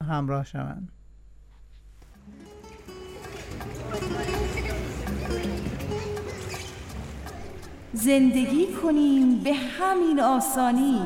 همراه شوند. زندگی کنیم به همین آسانی،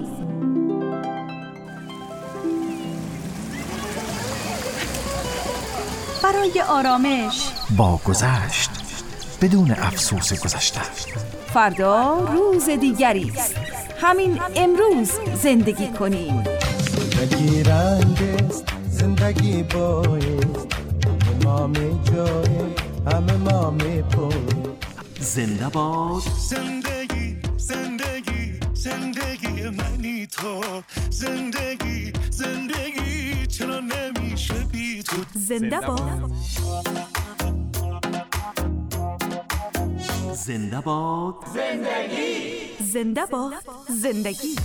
برای آرامش با گذشت بدون افسوس گذشته. فردا روز دیگری است، همین امروز زندگی کنیم. زندگی رنگ است، زندگی بایست، همه ما جای همه ما میپویم. زنده باد زندگی زندگی زندگی منی تو، زندگی زندگی چرا نمیشه بی تو. زنده باد زنده باد زندگی، زنده باد زندگی.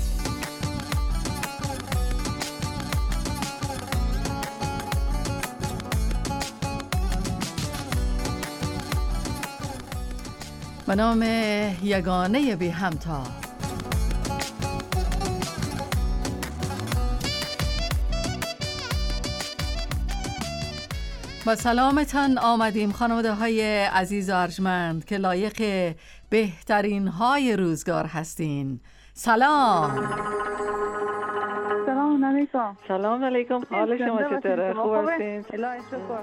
به نام یگانه بی همتا. با سلامتان آمدیم خانواده های عزیز و ارجمند که لایق بهترین های روزگار هستین. سلام. سلام علیکم. سلام علیکم. حال شما چطوره؟ خوب هستین؟ الهی شکر.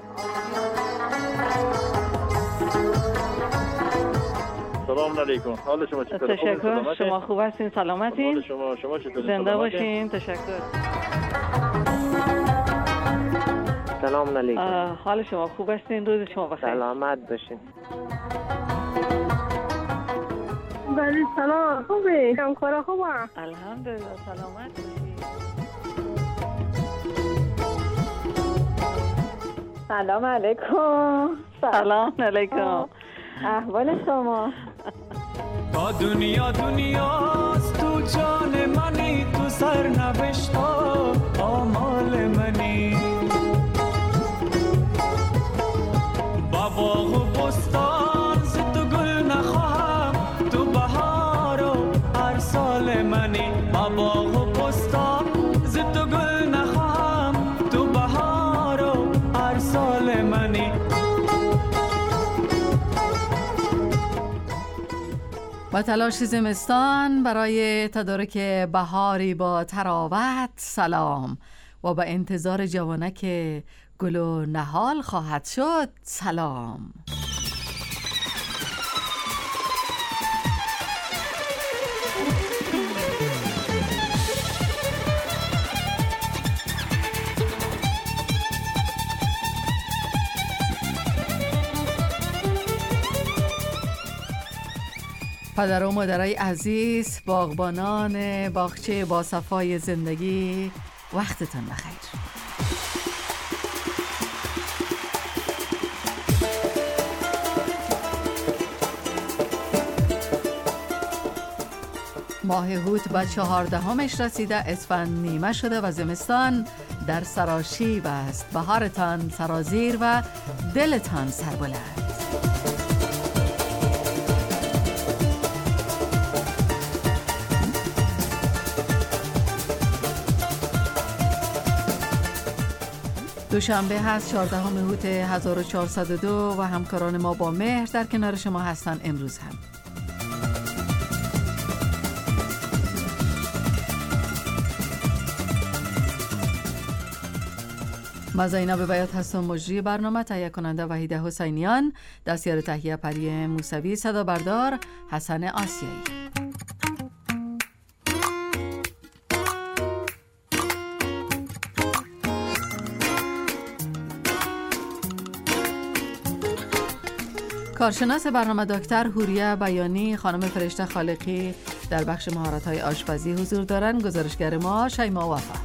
سلام علیکم. حال شما چطوره؟ تشکر. شما خوب هستین؟ سلامتین؟ شما چطوره؟ زنده باشین. تشکر. سلام علیکم. حال شما خوب هستین؟ روز شما بخیر. سلامت باشین. بله سلام. خوبه؟ همکارا خوبه؟ الحمدلله. سلامت باشین. سلام علیکم. سلام علیکم. احوال شما؟ با دنیاست تو جان منی، تو سرنوشتا آمال منی. با باغ و بستان ز تو گل نخواهم، تو بهار و هر سال منی. با باغ و بستان ز تو گل نخواهم، تو بهار و هر سال منی. با تلاش زمستان برای تدارک بهاری با تراوت سلام، و با انتظار جوانک گل و نهال خواهد شد سلام. پدر و مادرای عزیز، باغبانان باغچه با صفای زندگی، وقتتون بخیر. ماه هوت به 14مش رسیده، اسفند نیمه شده و زمستان در سراشیب است. بهارتان سرازیر و دلتان سربلند. دوشنبه هست 14 هوت 1402 و همکاران ما با مهر در کنار شما هستن امروز هم. من زینب بیات هستم، مجری برنامه، تهیه کننده وحیده حسینیان، دستیار تهیه پری موسوی، صدا بردار حسن آسیایی. کارشناس برنامه دکتر هوریه بیانی، خانم فرشته خالقی در بخش مهارت‌های آشپزی حضور دارند. گزارشگر ما شیما وفا.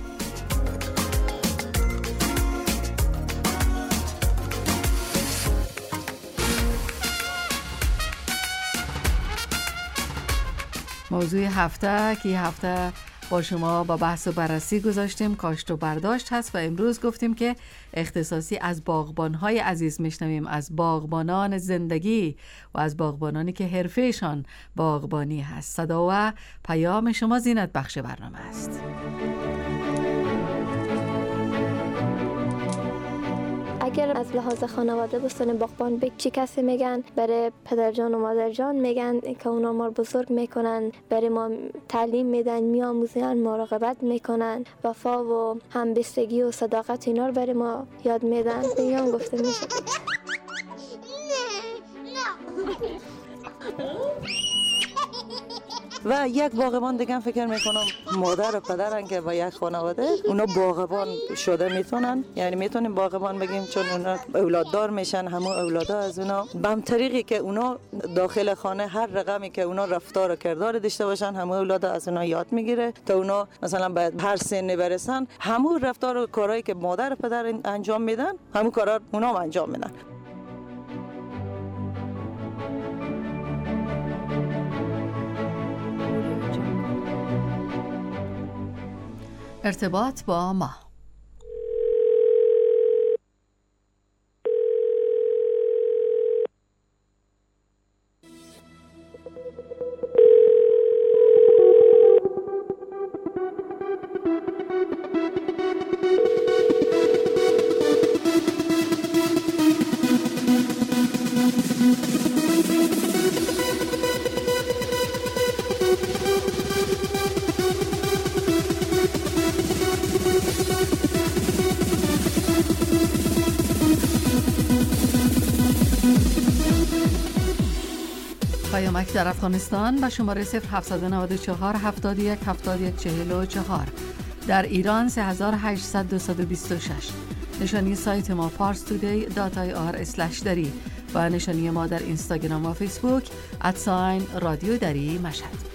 موضوع هفته که هفته با شما با بحث و بررسی گذاشتیم کاشت و برداشت هست و امروز گفتیم که اختصاصی از باغبان‌های عزیز میشنویم، از باغبانان زندگی و از باغبانانی که حرفه‌شان باغبانی هست. صدا و پیام شما زینت بخش برنامه است. اگر از لحاظ خانواده بستن باغبان به چی کسی میگن؟ برای پدرجان و مادرجان میگن که اونا ما بزرگ میکنن، برای ما تعلیم میدن، میآموزن، مراقبت میکنن، وفا و همبستگی و صداقت اینا رو برای ما یاد میدن. میگم گفته میشه. و یک باغبان دیگه فکر میکنم مادر و پدرن که با یک خانواده اونا باغبان شده میتونن، یعنی میتونیم باغبان بگیم چون اونا اولاددار میشن، همه اولادا از اونا به طریقی که اونا داخل خانه هر رقمی که اونا رفتار و کردار داشته باشن همه اولادا از اونا یاد میگیره تا اونا مثلا به هر سنی برسن همه رفتار و کارهایی که مادر و پدر انجام میدن همه کارا اونا هم انجام میدن. ارتباط با ما. پیامک در افغانستان به شماره 0794 71 71 44، در ایران 3826. نشانی سایت ما parstoday.ir/dari و نشانی ما در اینستاگرام و فیسبوک @رادیو دری مشهد.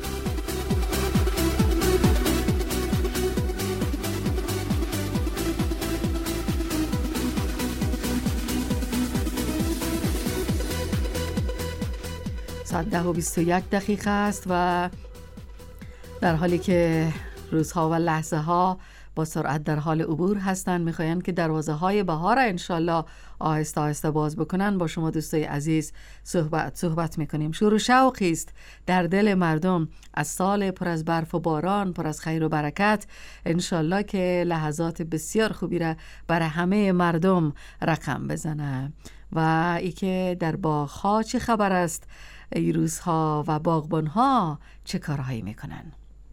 ساعت 10:21 است و در حالی که روزها و لحظه ها با سرعت در حال عبور هستند، میخواین که دروازه های بهار انشالله آهسته آهسته باز بکنن. با شما دوستای عزیز صحبت میکنیم. شور و شوقی است در دل مردم از سال پر از برف و باران، پر از خیر و برکت. انشالله که لحظات بسیار خوبی را برای همه مردم رقم بزنه. و ای که در باغ‌ها چه خبر است این روزها و باغبان‌ها چه کارهایی میکنن؟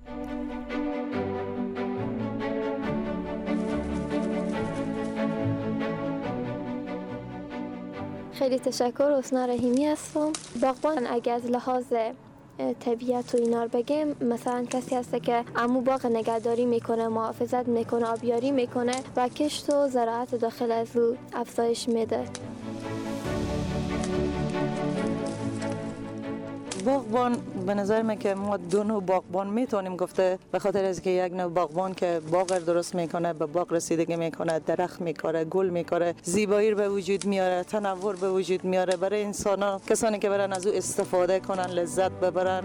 خیلی تشکر. حسنا رحیمی هستم. باغبان اگه از لحاظ طبیعت و اینا رو بگیم، مثلا کسی هسته که عمو باغ نگهداری میکنه، محافظت میکنه، آبیاری میکنه و کشت و زراعت داخل از او افزایش میده. باغبان به نظر من که ما دو نوع باغبان میتونیم گفته، به خاطر از که یک نوع باغبان که باغ درست میکنه، به باغ رسیدگی میکنه، درخت میکاره، گل میکاره، زیبایی به وجود میاره، تنوع به وجود میاره برای انسانا، کسانی که برن از او استفاده کنن، لذت ببرن.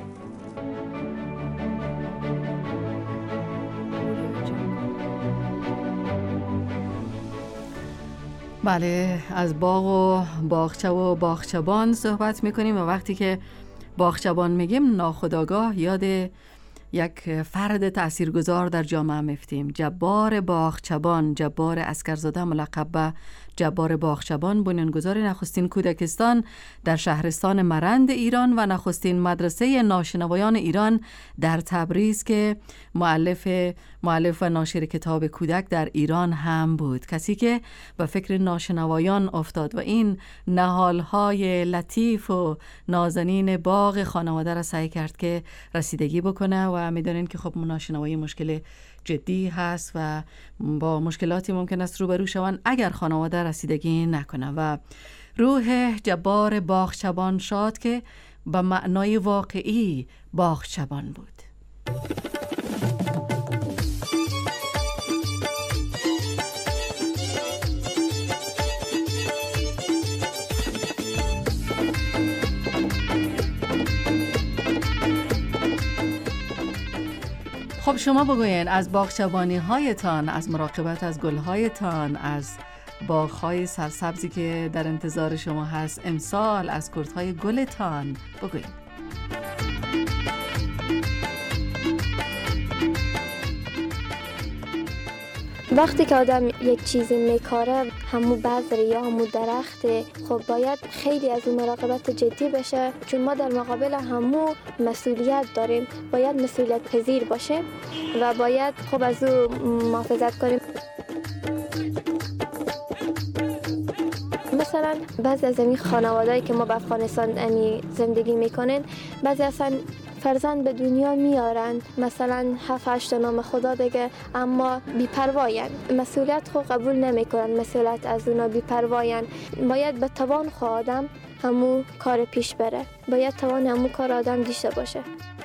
بله، از باغ و باغچه و باغچبان صحبت میکنیم و وقتی که باغچبان میگیم ناخودآگاه یاد یک فرد تاثیرگذار در جامعه میفتیم. جبار باغچبان، جبار عسکرزاده ملقب به جبار باغچبان، بنیانگذار نخستین کودکستان در شهرستان مرند ایران و نخستین مدرسه ناشنوایان ایران در تبریز که مؤلف و ناشر کتاب کودک در ایران هم بود. کسی که به فکر ناشنوایان افتاد و این نهالهای لطیف و نازنین باغ خانواده را سعی کرد که رسیدگی بکنه و میدونین که خب ناشنوایی مشکل جدی هست و با مشکلاتی ممکن است روبرو شوند اگر خانواده رسیدگی نکنه. و روح جبار باغچبان شاد که به معنای واقعی باغچبان بود. خب شما بگوین از باغچبانی هایتان، از مراقبت از گل هایتان، از باغ های سرسبزی که در انتظار شما هست امسال، از کرد های گلتان بگوین. وقتی که آدم یک چیزی میکاره، همو بذر یا همو درخت، خب باید خیلی از اون مراقبت جدی بشه، چون ما در مقابل همو مسئولیت داریم. باید مسئولیت پذیر باشه و باید خب از او محافظت کنیم. مثلا بعضی از این خانوادهایی که ما به افغانستان زندگی میکنن، بعضی اصلا فرزند به دنیا میارن، مثلا 7-8 نام خدا دیگه، اما بی‌پرواین، مسئولیت خود قبول نمیکنن، مسئولیت از اونا بی‌پرواین. باید به توان خود آدم همو کار پیش بره، باید توان همو کار آدم داشته باشه.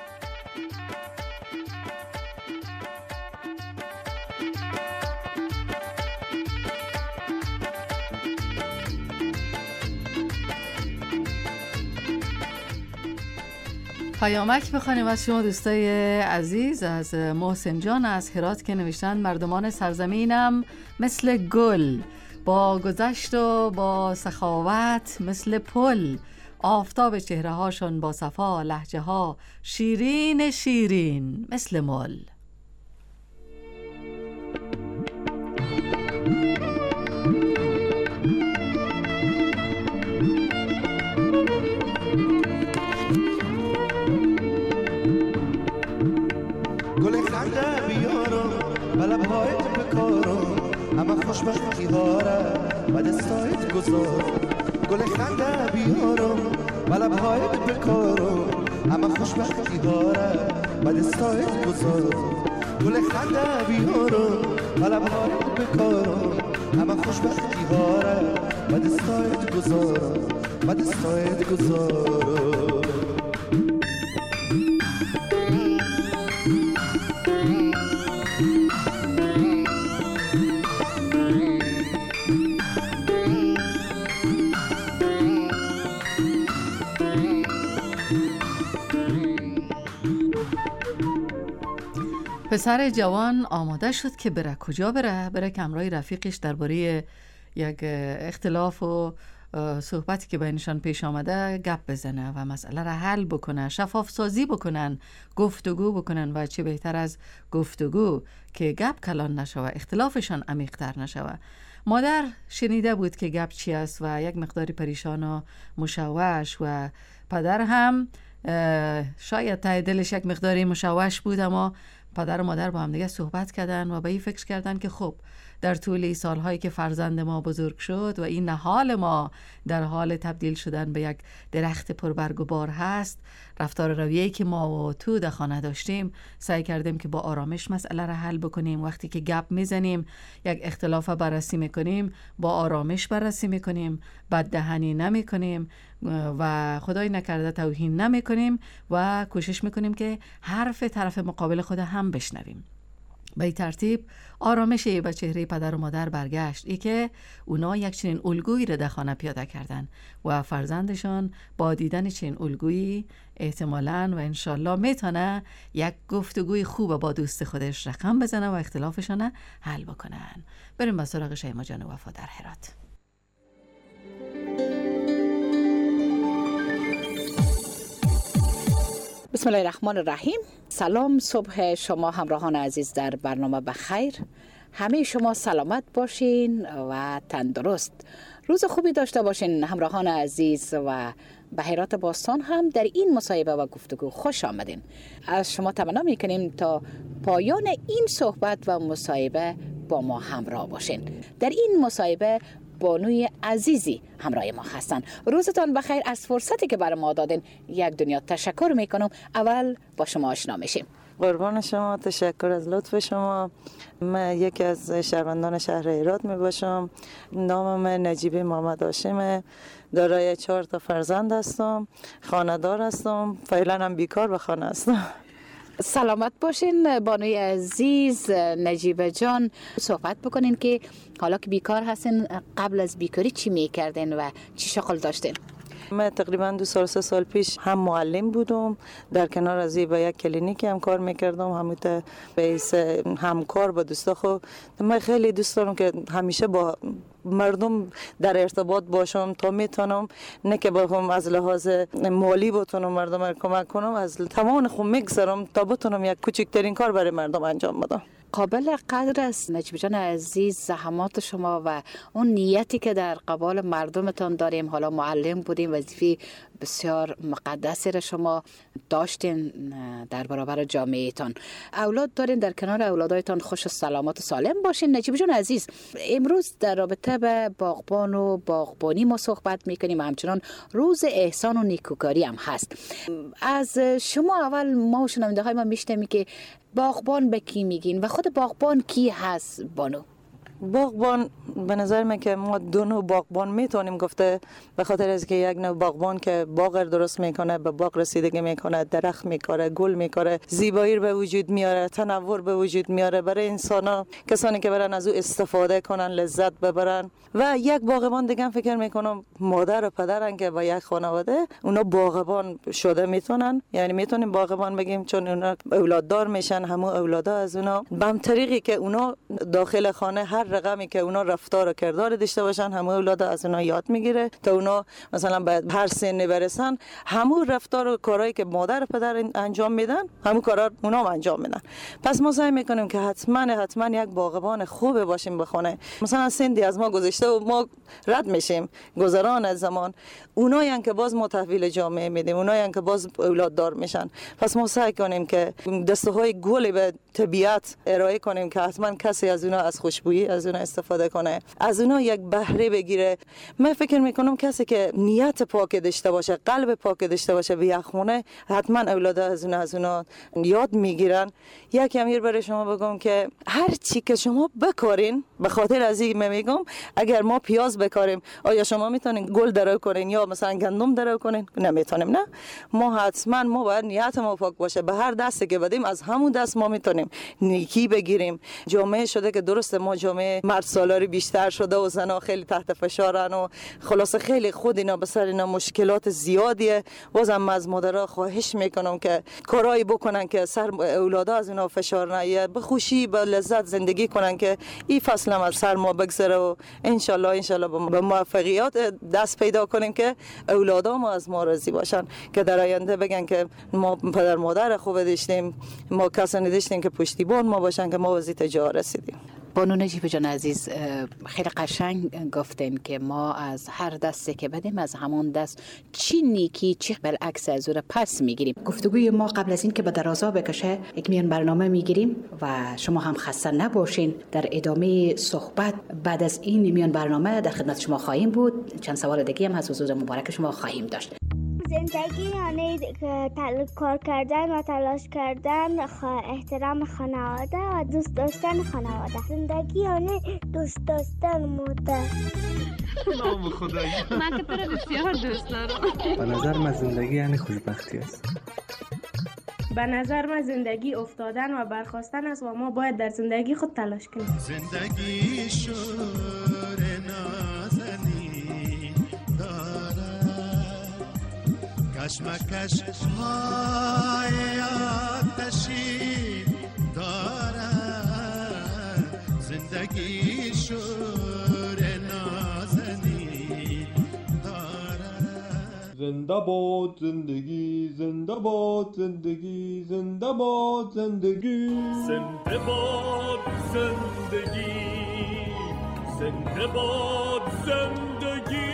پیامک بخوانیم از شما دوستای عزیز، از محسن جان از هرات که نوشتن مردمان سرزمینم مثل گل، با گذشت و با سخاوت مثل پل، آفتاب چهره هاشون با صفا، لهجه ها شیرین شیرین مثل مل. گل خنده بیارم بلا پایت بکارم، همه خوشبختی هاره و دستایت گذارم. گل خنده بیارم بلا پایت بکارم، همه خوشبختی هاره و دستایت گذارم. گل خنده بیارم بلا پایت بکارم، همه خوشبختی هاره و دستایت گذارم و دستایت گذارم. پسر جوان آماده شد که بره. کجا بره؟ بره که همراه رفیقش درباره یک اختلاف و صحبتی که بینشان پیش آمده گپ بزنه و مسئله را حل بکنه، شفاف سازی بکنن، گفتگو بکنن و چه بهتر از گفتگو که گپ کلان نشوه، اختلافشان عمیق‌تر نشوه. مادر شنیده بود که گپ چی است و یک مقداری پریشان و مشوش، و پدر هم شاید ته دلش یک مقداری مشوش بود، اما پدر و مادر با هم دیگه صحبت کردن و به این فکر کردن که خب در طول سالهایی که فرزند ما بزرگ شد و این نهال ما در حال تبدیل شدن به یک درخت پربرگ و بار هست، رفتار رویه‌ای که ما و تو در خانه داشتیم، سعی کردیم که با آرامش مسئله را حل بکنیم. وقتی که گپ میزنیم، یک اختلاف بررسی میکنیم، با آرامش بررسی میکنیم، بددهنی نمیکنیم و خدای نکرده توهین نمیکنیم و کوشش میکنیم که حرف طرف مقابل خود هم بشنویم. به این ترتیب آرامشی به چهره پدر و مادر برگشت، ای که اونا یک چنین الگویی را در خانه پیاده کردن و فرزندشان با دیدن چنین الگویی احتمالاً و انشالله میتونه یک گفتگوی خوب با دوست خودش رقم بزنه و اختلافشان حل بکنن. بریم به سراغ شیما جان وفا در هرات. بسم الله الرحمن الرحیم. سلام، صبح شما همراهان عزیز در برنامه بخیر. همه شما سلامت باشین و تندرست. روز خوبی داشته باشین همراهان عزیز و به هرات باستان هم در این مصاحبه و گفتگو خوش آمدین. از شما تمنا میکنیم تا پایان این صحبت و مصاحبه با ما همراه باشین. در این مصاحبه بانوی عزیزی همراه ما هستن. روزتان بخیر. از فرصتی که برای ما دادین یک دنیا تشکر میکنم. اول با شما آشنا میشیم. قربان شما، تشکر از لطف شما. من یکی از شهروندان شهر هرات می باشم. نامم نجیبه محمد هاشمه. دارای 4 فرزند هستم. خانه‌دار هستم. فعلا هم بیکار و خانه هستم. سلامت باشین بانوی عزیز. نجیبه جان، صحبت بکنین که حالا که بیکار هستین، قبل از بیکاری چی میکردین و چی شغل داشتین؟ من تقریبا 2 3 سال پیش هم معلم بودم، در کنار از با یک کلینیک هم کار میکردم، همونطور به همکار با دوستا. خود من خیلی دوست دارم که همیشه با مردم در ارتباط باشم تا میتونم، نه که بخوام از لحاظ مالی بتونم مردم کمک کنم، از تمام خود میگذارم تا بتونم یک کوچکترین کار برای مردم انجام بدم. قابل قدر است نجیب جان عزیز زحمات شما و اون نیتی که در قبال مردمتان داریم. حالا معلم بودیم، وظیفه بسیار مقدسی را شما داشتین در برابر جامعهتان. اولاد دارین، در کنار اولادایتان خوش و سلامت و سالم باشین. نجیب جان عزیز، امروز در رابطه به باغبان و باغبانی ما صحبت میکنیم و همچنان روز احسان و نیکوکاری هم هست. از شما اول ما و شنونده های ما میشنویم که باغبان به کی میگین و خود باغبان کی هست بانو؟ باغبان به نظر من که ما دو نوع باغبان میتونیم گفته، به خاطر از که یک نوع باغبان که باغ درست میکنه، به باغ رسیدگی میکنه، درخت میکاره، گل میکاره، زیبایی به وجود میاره، تنوع به وجود میاره برای انسانا، کسانی که برن از او استفاده کنن، لذت ببرن. و یک باغبان دیگه فکر میکنم مادر و پدرن که با یک خانواده اونا باغبان شده میتونن، یعنی میتونیم باغبان بگیم چون اونا اولاددار میشن، همو اولادا از اونا به طریقی که اونا داخل خانه هر رقمی که اونا رفتار و کردار داشته باشن، همه اولادا از اونا یاد میگیره تا اونا مثلا به هر سنی برسن، همون رفتار و کارهایی که مادر و پدر انجام میدن همون کارا اونا هم انجام میدن. پس ما سعی میکنیم که حتما یک باغبان خوب باشیم به خانه. مثلا سندی از ما گذشته و ما رد میشیم گذران از زمان، اونایی که باز ما تحویل جامعه میدیم، اونایی که باز اولاد دار میشن. پس ما سعی کنیم که دسته های گل به طبیعت ارائه کنیم که حتما کسی از اونا از خوشبویی از اونا استفاده کنه، از اونا یک بهره بگیره. من فکر میکنم کسی که نیت پاک داشته باشه، قلب پاک داشته باشه به یک خونه، حتما اولاد از اونا یاد میگیرن. یک امیر برای شما بگم که هر چی که شما بکارین، به خاطر از این میگم اگر ما پیاز بکاریم، آیا شما میتونین گل درو کنین یا مثلا گندم درو کنین؟ نمیتونیم. نه، ما حتما ما باید نیت ما پاک باشه. به هر دستی که بدیم از همون دست ما میتونیم نیکی بگیریم. جامعه شده که درسته ما جامعه مرد سالاری بیشتر شده و زنا خیلی تحت فشارن و خلاصه خیلی خود اینا به سر اینا مشکلات زیادیه. بازم از مادرها خواهش میکنم که کارایی بکنن که سر اولادا از اینا فشار نیاد، به خوشی به لذت زندگی کنن که این فصل هم از سر ما بگذره و انشالله به موفقیت دست پیدا کنیم که اولادا ما از ما راضی باشن، که در آینده بگن که ما پدر مادر خوب داشتیم، ما کسانی داشتیم که پشتیبان ما باشن که ما وزیت جا رسیدیم. بانو نجیب جان عزیز، خیلی قشنگ گفتین که ما از هر دستی که بدیم از همون دست چی نیکی چی بالعکس از او پس میگیریم. گفتگوی ما قبل از این که به درازا بکشه یک میان برنامه میگیریم و شما هم خسته نباشین. در ادامه صحبت بعد از این میان برنامه در خدمت شما خواهیم بود. چند سوال دیگه هم از حضور مبارک شما خواهیم داشت. زندگی یعنی کار کردن و تلاش کردن، احترام خانواده و دوست داشتن خانواده. زندگی یعنی دوست داشتن مادر. نام خدایی. من که تو رو بسیار دوست دارم. به نظر من زندگی یعنی خوشبختی است. به نظر من زندگی افتادن و برخاستن است و ما باید در زندگی خود تلاش کنیم. زندگی شور نازنی دارد، کشمکش های آتشی دارد. زندگی شور نازنی دارد. زنده باد زندگی، زنده باد زندگی، زنده باد زندگی، زنده باد زندگی، زنده باد زندگی.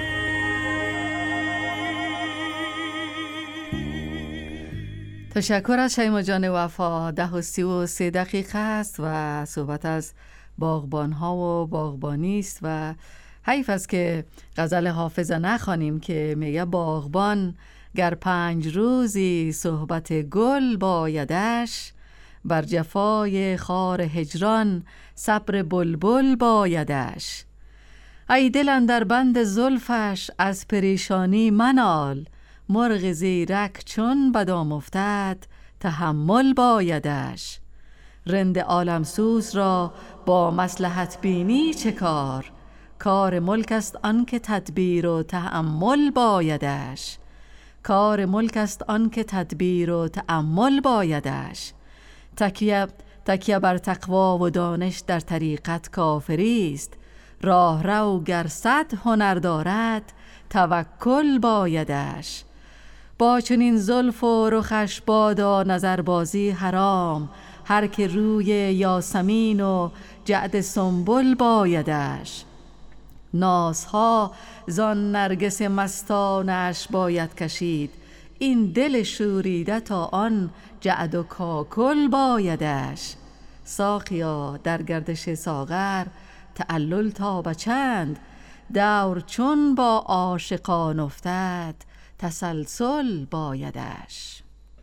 تشکر از شیما جان وفا. 10:33 است و صحبت از باغبان ها و باغبانی است و حیف است که غزل حافظ نخوانیم که میگه باغبان گر 5 روزی صحبت گل بایدش، بر جفای خار هجران صبر بلبل بایدش. ای دل اندر بند زلفش از پریشانی منال، مرغ زیرک چون بدام افتد تحمل بایدش. رند عالمسوز را با مصلحت بینی چه کار، کار ملک است آن که تدبیر و تأمل بایدش. کار ملک است آن که تدبیر و تأمل بایدش. تکیه بر تقوا و دانش در طریقت کافری است، راه رو گر 100 هنر دارد توکل بایدش. با چنین زلف و رخش بادا نظربازی حرام، هر که روی یاسمین و جعد سنبل بایدش. نازها زان نرگس مستانش باید کشید، این دل شوریده تا آن جعد و کاکل بایدش. ساقیا در گردش ساغر تعلل تا بچند، دور چون با عاشقان افتد تسلسل بایدش.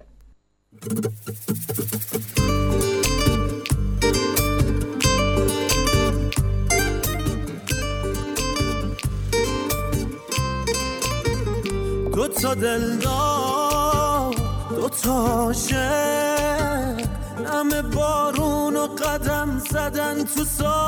دو تا دلدار دو تا عاشق، نم بارون و قدم زدن تو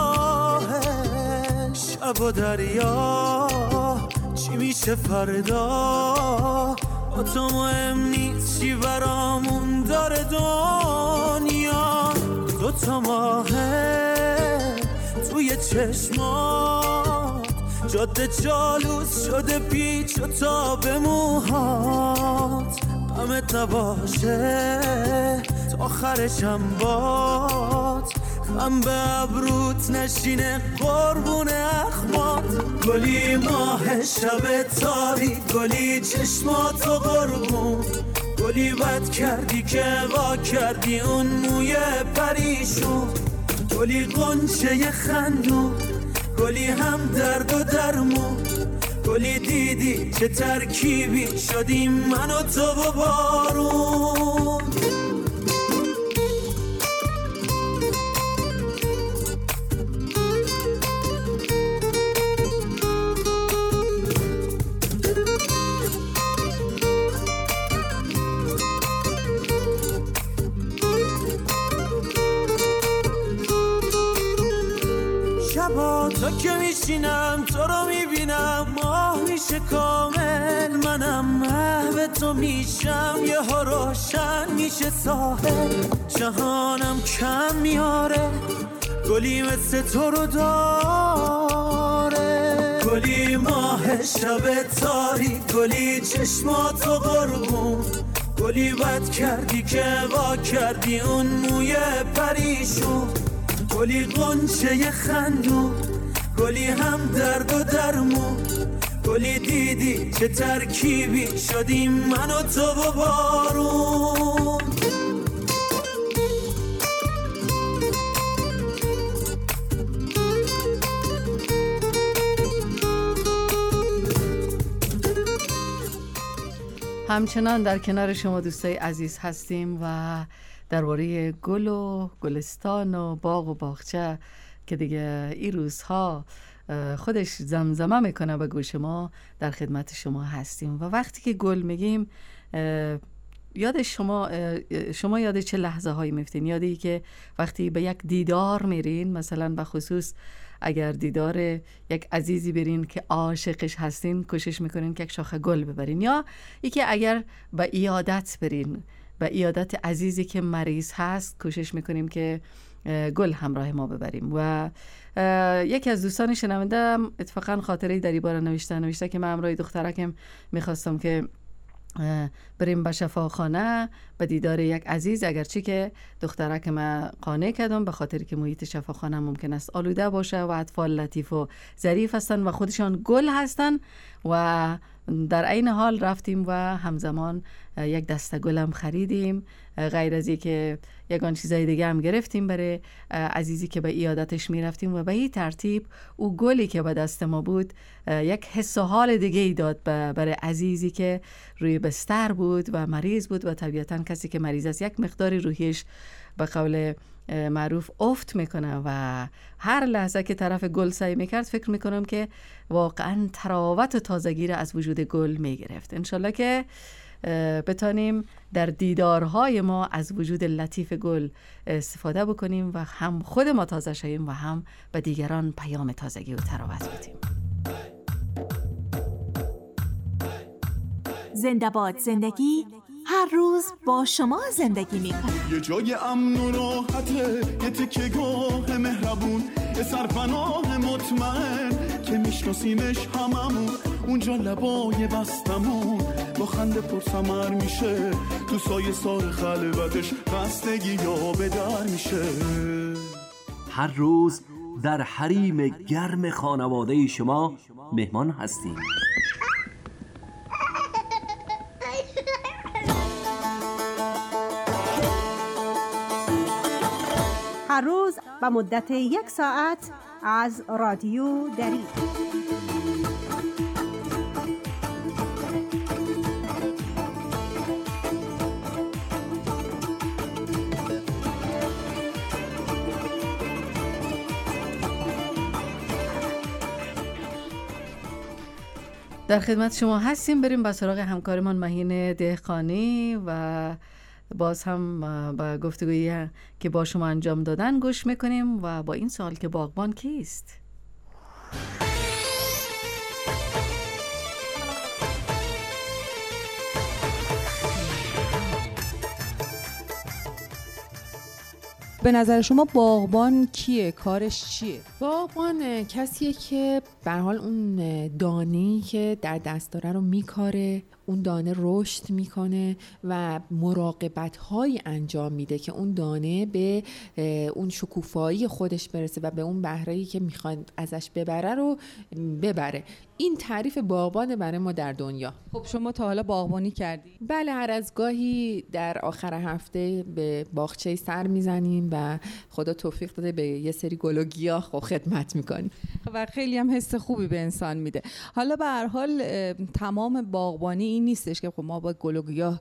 ساحل. شب و دریا چی میشه فردا، با تو مهم نیست چی برامون داره دنیا. دو تا ماهه توی چشمات، جاده جالوس شده پیچ و تاب موهات. غمت نباشه تا آخرشم باد، غم به ابروت نشینه قربون اخمات. گلی ماه شب تاری، گلی چشماتو قربون، گلی بد کردی که وا کردی اون موی پریشون. گلی قنچه خندون، گلی هم درد و درمون، گلی دیدی چه ترکیبی شدیم من و تو و بارون. شبا تا که میشینم تو رو میبینم، ماه میشه کامل، منم محو تو میشم، یه ها روشن میشه ساحل. جهانم کم میاره، گلی مثل تو رو داره. گلی ماه شب تاری، گلی چشماتو قربون، گلی بد کردی که وا کردی اون موی پریشون. گلی قنچه خندون، گلی هم درد و درمون، گلی دیدی چه ترکیبی شدیم من و تو و بارون. همچنان در کنار شما دوستای عزیز هستیم و درباره گل و گلستان و باغ و باغچه که دیگه این روزها خودش زمزمه میکنه به گوش ما، در خدمت شما هستیم. و وقتی که گل میگیم یاد شما یاد چه لحظه هایی میفتین؟ یادی که وقتی به یک دیدار میرین، مثلا به خصوص اگر دیدار یک عزیزی برین که عاشقش هستین، کوشش میکنین که یک شاخه گل ببرین، یا ای که اگر به عیادت برین، به عیادت عزیزی که مریض هست، کوشش میکنیم که گل همراه ما ببریم. و یکی از دوستان شنونده اتفاقا خاطره در این باره نوشته که من همراه دخترکم میخواستم که بریم به شفاخانه به دیدار یک عزیز، اگرچه که دخترک ما قانع کردم به خاطر که محیط شفاخانه ممکن است آلوده باشه و اطفال لطیف و ظریف هستن و خودشان گل هستن. و در عین حال رفتیم و همزمان یک دسته گل هم خریدیم، غیر از که یگان چیزای دیگه هم گرفتیم برای عزیزی که به عیادتش می رفتیم. و به این ترتیب او گلی که به دست ما بود یک حس و حال دیگه ای داد برای عزیزی که روی بستر بود و مریض بود. و طبیعتا کسی که مریض است یک مقدار روحیش به قول معروف افت میکنه و هر لحظه که طرف گل سعی میکرد فکر میکنم که واقعا تراوت و تازگی را از وجود گل میگرفت. انشالله که بتانیم در دیدارهای ما از وجود لطیف گل استفاده بکنیم و هم خود ما تازه شویم و هم به دیگران پیام تازگی و تراوت بدیم. زنده باد زندگی، هر روز با شما زندگی میکنه. یه جای امن و راحته، یه تکیه‌گاه مهربون، یه سرپناه مطمئن که میشه میشناسیمش هممون، اونجا لبای بستمون با خنده پرسمر میشه، تو سایه سار خلوتش خستگی یا به در میشه. هر روز در حریم گرم خانواده شما مهمان هستیم. هر روز به مدت 1 ساعت از رادیو دری. در خدمت شما هستیم. بریم به سراغ همکارمان مهین دهقانی و باز هم با گفتگویی که با شما انجام دادن گوش میکنیم و با این سوال که باغبان کیست؟ به نظر شما باغبان کیه؟ کارش چیه؟ باغبان کسیه که به هر حال اون دانه‌ای که در دست داره رو میکاره، اون دانه رشد میکنه و مراقبت‌هایی انجام میده که اون دانه به اون شکوفایی خودش برسه و به اون بهره‌ای که میخواد ازش ببره رو ببره. این تعریف باغبان برای ما در دنیا. خب شما تا حالا باغبانی کردی؟ بله، هر از گاهی در آخر هفته به باغچه سر میزنیم و خدا توفیق داده به یه سری گل و گیاه خدمت میکنیم و خیلی هم حس خوبی به انسان میده. حالا به هر حال تمام باغبانی این نیستش که خب ما با گل و گیاه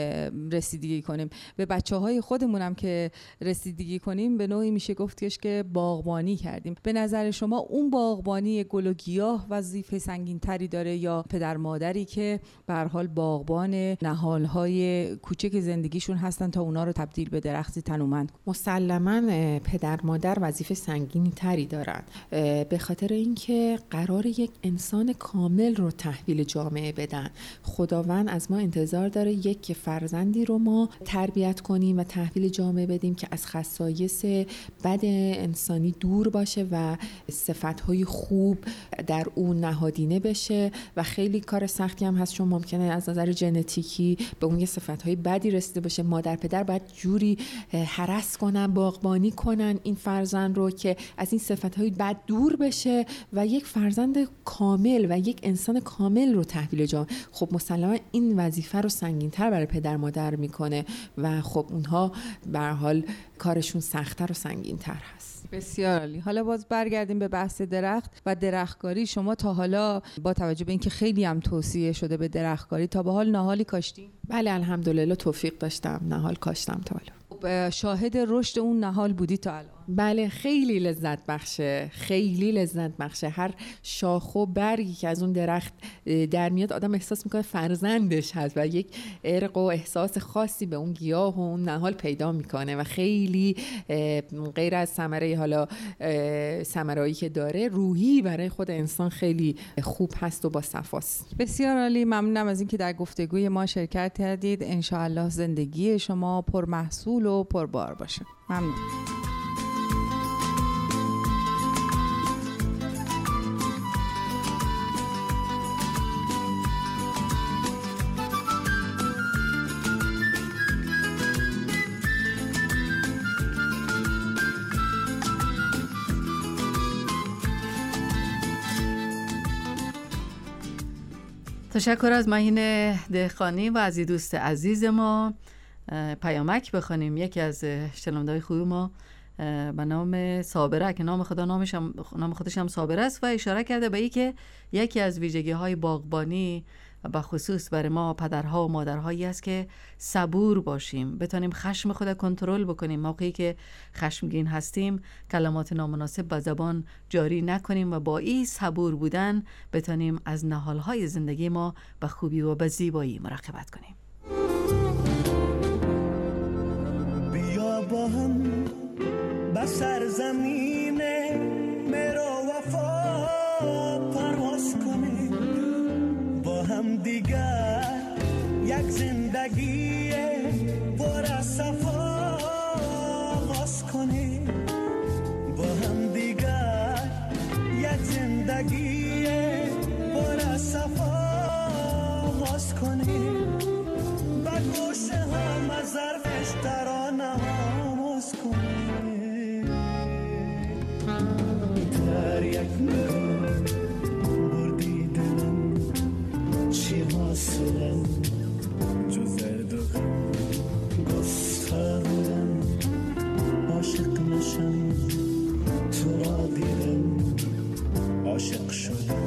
رسیدگی کنیم. به بچه‌های خودمون هم که رسیدگی کنیم به نوعی میشه گفتش که باغبانی کردیم. به نظر شما اون باغبانی گل و گیاه وظیفه سنگین تری داره یا پدر مادری که به هر حال باغبان نهال‌های کوچک زندگیشون هستن تا اونا رو تبدیل به درختی تنومند؟ مسلماً پدر مادر وظیفه سنگینی تری دارن، به خاطر اینکه قرار یک انسان کامل رو تحویل جامعه بدن. خداوند از ما انتظار داره یک فرزندی رو ما تربیت کنیم و تحویل جامعه بدیم که از خصایص بد انسانی دور باشه و صفت‌های خوب در اون نهادینه بشه و خیلی کار سختی هم هست چون ممکنه از نظر ژنتیکی به اون یه صفت‌های بدی رسیده باشه. مادر پدر باید جوری هرس کنن، باغبانی کنن این فرزند رو که از این صفت‌های بد دور بشه و یک فرزند کامل و یک انسان کامل رو تحویل جامعه. خب مسلما این وظیفه رو سنگین‌تر برای پدر مادر میکنه و خب اونها به هر حال کارشون سخت‌تر و سنگین‌تر هست. بسیار عالی. حالا باز برگردیم به بحث درخت و درختکاری. شما تا حالا با توجه به اینکه خیلی هم توصیه شده به درختکاری تا به حال نهالی کاشتین؟ بله الحمدلله توفیق داشتم، نهال کاشتم تا حالا. شاهد رشد اون نهال بودی تا الان؟ بله خیلی لذت بخشه، خیلی لذت بخشه. هر شاخ و برگی که از اون درخت در میاد آدم احساس میکنه فرزندش هست و یک عرق و احساس خاصی به اون گیاه و اون نهال پیدا میکنه و خیلی غیر از ثمره حالا ثمرهایی که داره روحی برای خود انسان خیلی خوب هست و با صفاست. بسیار عالی. ممنونم از اینکه در گفتگوی ما شرکت کردید. ان شاء الله زندگی شما پرمحصول و پربار باشه. ممنون. تشکر از مهین دهقانی و از دوست عزیز ما. پیامک بخونیم. یکی از شنونده‌های خوب ما به نام صابره که نام خودش هم صابره است و اشاره کرده به اینکه یکی از ویژگی‌های باغبانی به خصوص برای ما پدرها و مادرهایی است که صبور باشیم، بتونیم خشم خود کنترل بکنیم. موقعی که خشمگین هستیم کلمات نامناسب به زبان جاری نکنیم و با این صبور بودن بتونیم از نهالهای زندگی ما به خوبی و به زیبایی مراقبت کنیم. بیا با هم به سرزمین مرا وفا پرواز کنیم، با هم دیگر یک زندگی پر از صفا آغاز کنیم، با هم دیگر یک زندگی حاصلم جز درد و غم گستاخم عاشق نشم تو را دیدم عاشق شدم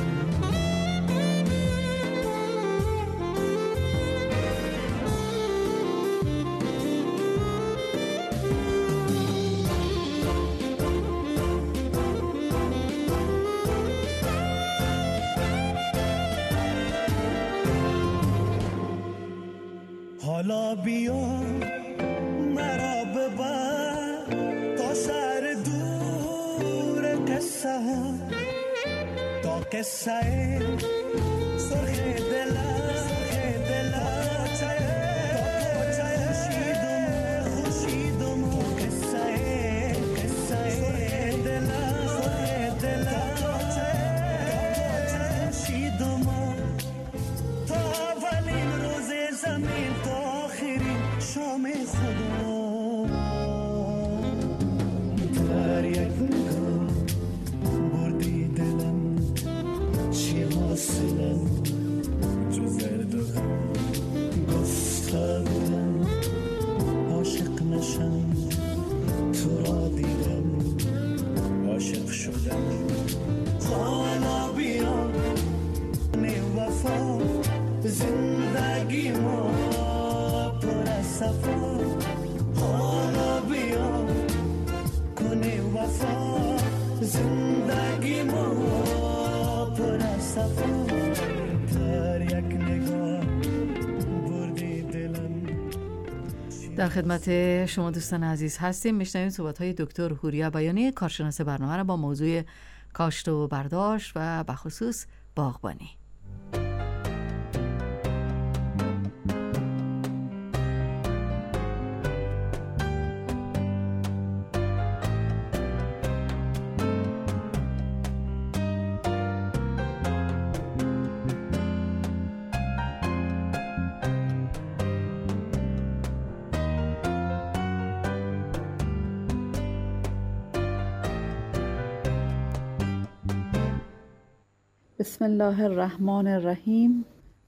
حالا بیا مرا ببر تا شهر دور قصه ها تا قصه سرخ دلم زندگی ما پر از صفا حالا بیا کنه وفا زندگی ما پر از صفا در یک نگاه بردی دلم. در خدمت شما دوستان عزیز هستیم. میشنویم صحبت‌های دکتر حوریا بیانی کارشناس برنامه را با موضوع کاشت و برداشت و بخصوص باغبانی. بسم الله الرحمن الرحیم.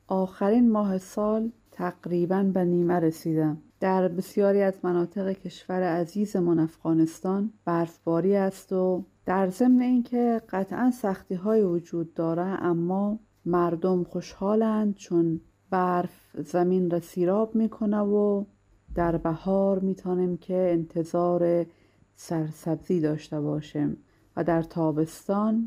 آخرین ماه سال تقریباً به نیمه رسیدم. در بسیاری از مناطق کشور عزیزمان افغانستان برفباری است و در ضمن اینکه قطعاً سختی‌های وجود داره اما مردم خوشحالند چون برف زمین را سیراب میکنه و در بهار میتونیم که انتظار سرسبزی داشته باشیم و در تابستان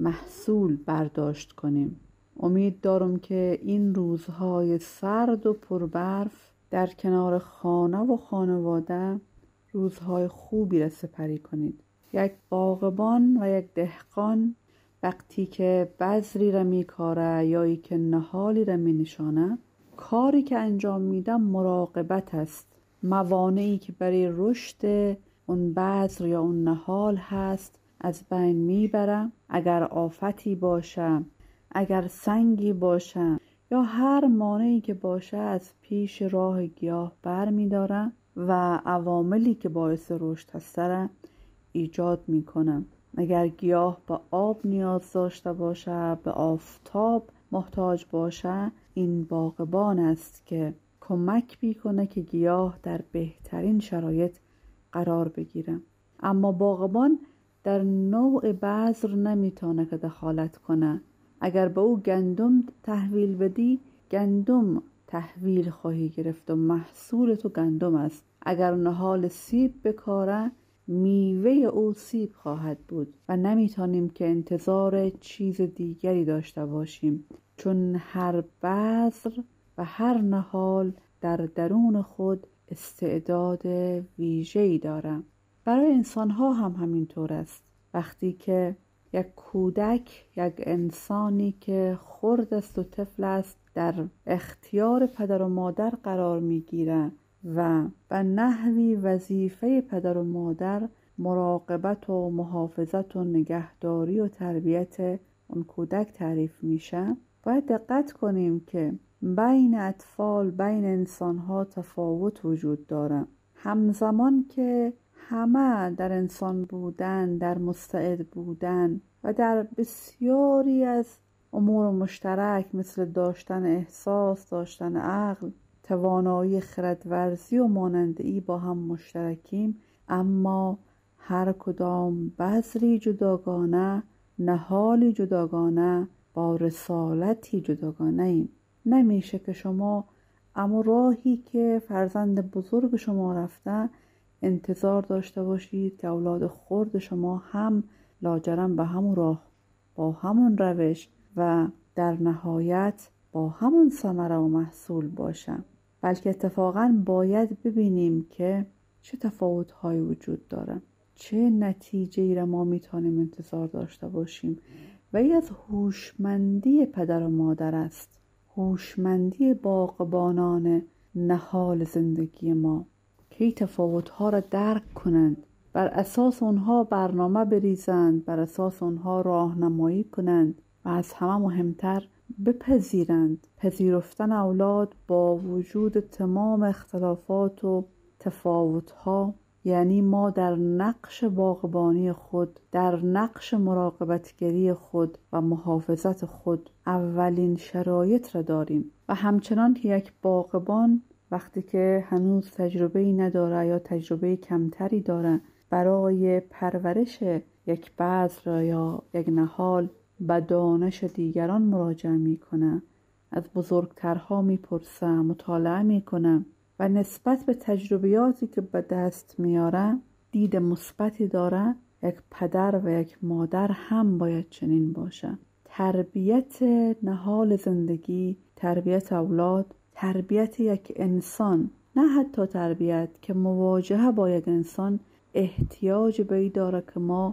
محصول برداشت کنیم. امید دارم که این روزهای سرد و پربرف در کنار خانه و خانواده روزهای خوبی را سپری کنید. یک باغبان و یک دهقان وقتی که بذری را میکاره یا ای که نهالی را مینشانه، کاری که انجام میده مراقبت است. موانعی که برای رشد اون بذر یا اون نهال هست از بین میبره. اگر آفتی باشه، اگر سنگی باشه یا هر مانعی که باشه از پیش راه گیاه بر میداره و عواملی که باعث رشد هست را ایجاد میکنه. اگر گیاه به آب نیاز داشته باشه، به آفتاب محتاج باشه، این باغبان است که کمک میکنه که گیاه در بهترین شرایط قرار بگیره. اما باغبان در نوع بذر نمیتونه که دخالت کنه. اگر به او گندم تحویل بدی، گندم تحویل خواهی گرفت و محصول تو گندم است. اگر نهال سیب بکاره، میوه او سیب خواهد بود و نمیتونیم که انتظار چیز دیگری داشته باشیم، چون هر بذر و هر نهال در درون خود استعداد ویژه‌ای داره. برای انسان‌ها هم همینطور است. وقتی که یک کودک، یک انسانی که خرد است و طفل است در اختیار پدر و مادر قرار میگیره و به نحوی وظیفه پدر و مادر مراقبت و محافظت و نگهداری و تربیت اون کودک تعریف میشه، باید دقت کنیم که بین اطفال، بین انسان‌ها تفاوت وجود داره. همزمان که همه در انسان بودن، در مستعد بودن و در بسیاری از امور مشترک مثل داشتن احساس، داشتن عقل، توانایی خردورزی و مانندی با هم مشترکیم، اما هر کدام بذری جداگانه، نهالی جداگانه، با رسالتی جداگانه ایم. نمیشه که شما اما راهی که فرزند بزرگ شما رفته انتظار داشته باشید که اولاد خرد شما هم لاجرم به همون راه، با همون روش و در نهایت با همون ثمره و محصول باشن. بلکه اتفاقاً باید ببینیم که چه تفاوت‌هایی وجود داره، چه نتیجه‌ای را ما میتونیم انتظار داشته باشیم. و این از هوشمندی پدر و مادر است، هوشمندی باغبانان نهال زندگی ما که این تفاوت‌ها را درک کنند، بر اساس اونها برنامه بریزند، بر اساس اونها راهنمایی کنند و از همه مهمتر بپذیرند. پذیرفتن اولاد با وجود تمام اختلافات و تفاوت‌ها، یعنی ما در نقش باغبانی خود، در نقش مراقبتگری خود و محافظت خود اولین شرایط را داریم. و همچنان که یک باغبان وقتی که هنوز تجربه‌ای نداره یا تجربه کمتری داره، برای پرورش یک بذر یا یک نهال به دانش دیگران مراجعه میکنه، از بزرگترها میپرسه، مطالعه میکنه و نسبت به تجربیاتی که به دست میاره دید مثبتی داره. یک پدر و یک مادر هم باید چنین باشه. تربیت نهال زندگی، تربیت اولاد، تربیت یک انسان، نه حتی تربیت که مواجهه با یک انسان احتیاج به این داره که ما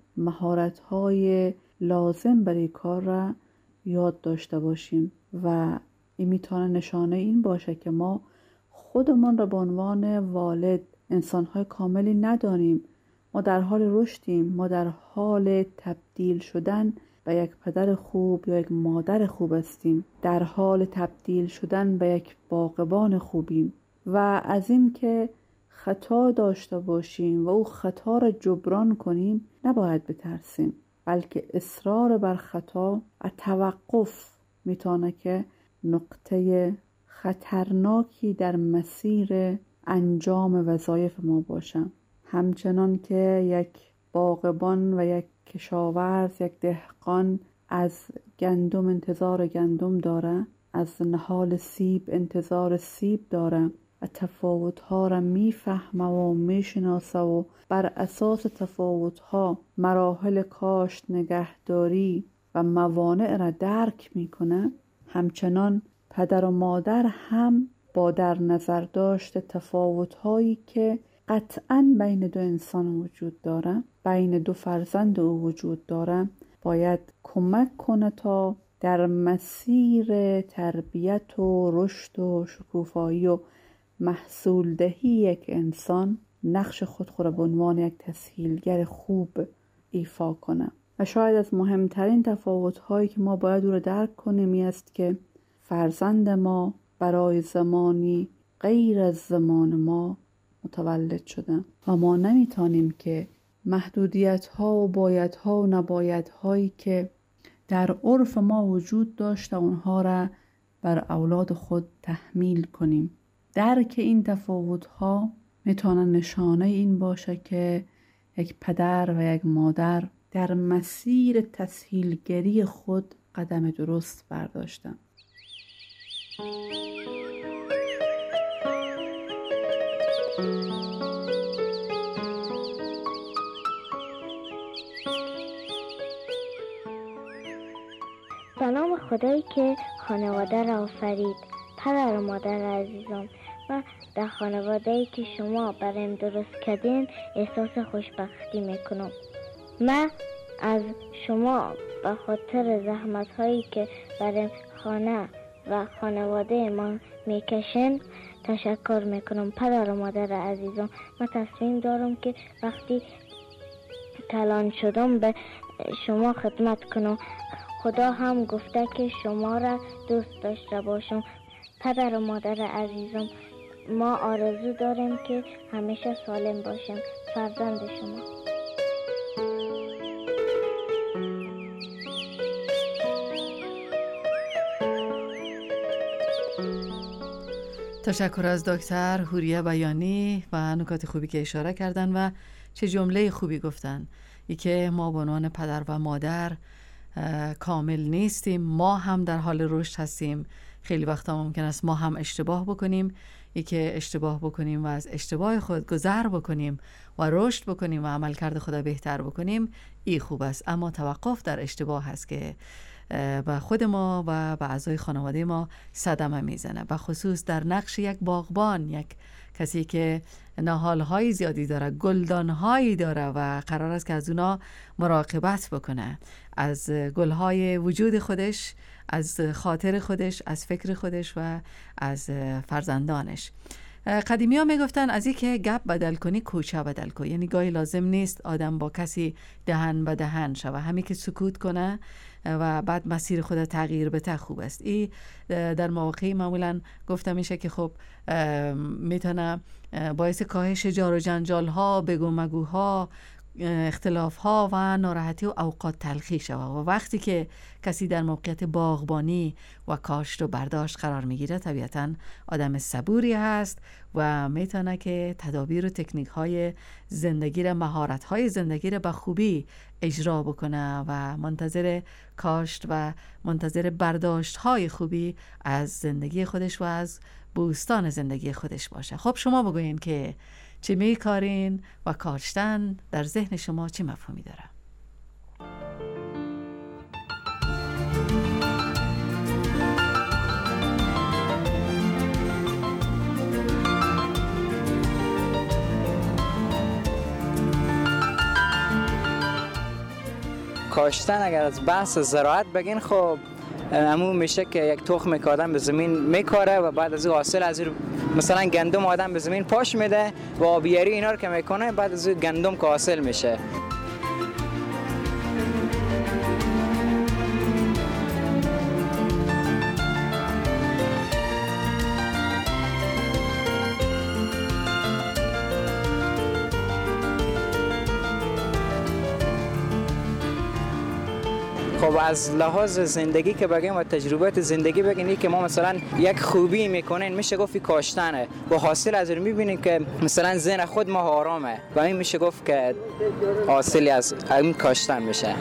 مهارت‌های لازم برای کار را یاد داشته باشیم و این میتونه نشانه این باشه که ما خودمان را به عنوان والد انسان‌های کاملی ندانیم. ما در حال رشدیم، ما در حال تبدیل شدن به یک پدر خوب یا یک مادر خوب هستیم، در حال تبدیل شدن به یک باغبان خوبیم و از این که خطا داشته باشیم و او خطا را جبران کنیم نباید بترسیم، بلکه اصرار بر خطا و توقف میتونه که نقطه خطرناکی در مسیر انجام وظایف ما باشه. همچنان که یک باغبان و یک کشاورز، یک دهقان از گندم انتظار گندم داره، از نهال سیب انتظار سیب داره و تفاوت‌ها را میفهمه و میشناسه و بر اساس تفاوت‌ها مراحل کاشت، نگهداری و موانع را درک میکنه، همچنان پدر و مادر هم با در نظر داشت تفاوت‌هایی که قطعاً بین دو انسان وجود داره، بین دو فرزند او وجود داره، باید کمک کنه تا در مسیر تربیت و رشد و شکوفایی و محصول دهی یک انسان نقش خود به عنوان یک تسهیلگر خوب ایفا کنه. و شاید از مهمترین تفاوت‌هایی که ما باید او را درک کنیم این است که فرزند ما برای زمانی غیر از زمان ما متولد شده و ما نمیتونیم که محدودیت‌ها و بایدها و نبایدهایی که در عرف ما وجود داشته اونها را بر اولاد خود تحمیل کنیم. درک این تفاوت‌ها میتونه نشانه این باشه که یک پدر و یک مادر در مسیر تسهیلگری خود قدم درست برداشتن. سلام خدایی که خانواده را آفرید. پدر و مادر عزیزم، و در خانواده‌ای که شما برایم درست کردین احساس خوشبختی میکنم. من از شما به خاطر زحمت‌هایی که برای خانه و خانواده ما میکشین تشکر میکنم. پدر و مادر عزیزم، من تصمیم دارم که وقتی کلان شدم به شما خدمت کنم. خدا هم گفته که شما را دوست داشته باشم. پدر و مادر عزیزم، ما آرزو داریم که همیشه سالم باشیم. فرزند شما. تشکر از دکتر حوریه بیانی و نکات خوبی که اشاره کردن و چه جمله خوبی گفتن. ای که ما به عنوان پدر و مادر کامل نیستیم، ما هم در حال رشد هستیم. خیلی وقتا ممکن است ما هم اشتباه بکنیم. ای که اشتباه بکنیم و از اشتباه خود گذر بکنیم و رشد بکنیم و عملکرد خود بهتر بکنیم، این خوب است. اما توقف در اشتباه هست که به خود ما و به اعضای خانواده ما صدمه میزنه، و خصوص در نقش یک باغبان، یک کسی که نهالهای زیادی داره، گلدانهایی داره و قرار است که از اونا مراقبت بکنه، از گلهای وجود خودش، از خاطر خودش، از فکر خودش و از فرزندانش. قدیمی ها میگفتن از این که گپ بدل کنی کوچه بدل کن. یعنی گاهی لازم نیست آدم با کسی دهن به دهن شوه، همین که سکوت کنه و بعد مسیر خود تغییر بده خوب است. این در مواقعی معمولا گفته میشه که خب میتونه باعث کاهش جار و جنجال ها، بگو مگوها، اختلاف ها و ناراحتی و اوقات تلخی شود. و وقتی که کسی در موقعیت باغبانی و کاشت و برداشت قرار میگیره، طبیعتا آدم صبوری هست و میتونه که تدابیر و تکنیک های زندگی را، مهارت های زندگی را به خوبی اجرا بکنه و منتظر کاشت و منتظر برداشت های خوبی از زندگی خودش و از بوستان زندگی خودش باشه. خب شما بگوین که چه میکارین و کاشتن در ذهن شما چه مفهومی داره؟ کاشتن اگر از بحث زراعت بگین، خب همون میشه که یک تخم که آدم به زمین میکاره و بعد از حاصل از مثلا گندم آدم به زمین پاش میده و آبیاری اینا رو که میکنه، بعد از گندم که حاصل میشه. خب از لحاظ زندگی که بگیم و تجربات زندگی بگیم، که ما مثلا یک خوبی میکنین میشه گفت کاشتنه و حاصل از رو میبینیم که مثلا ذهن خود ما آرامه و این میشه گفت که حاصلی از این کاشتن میشه.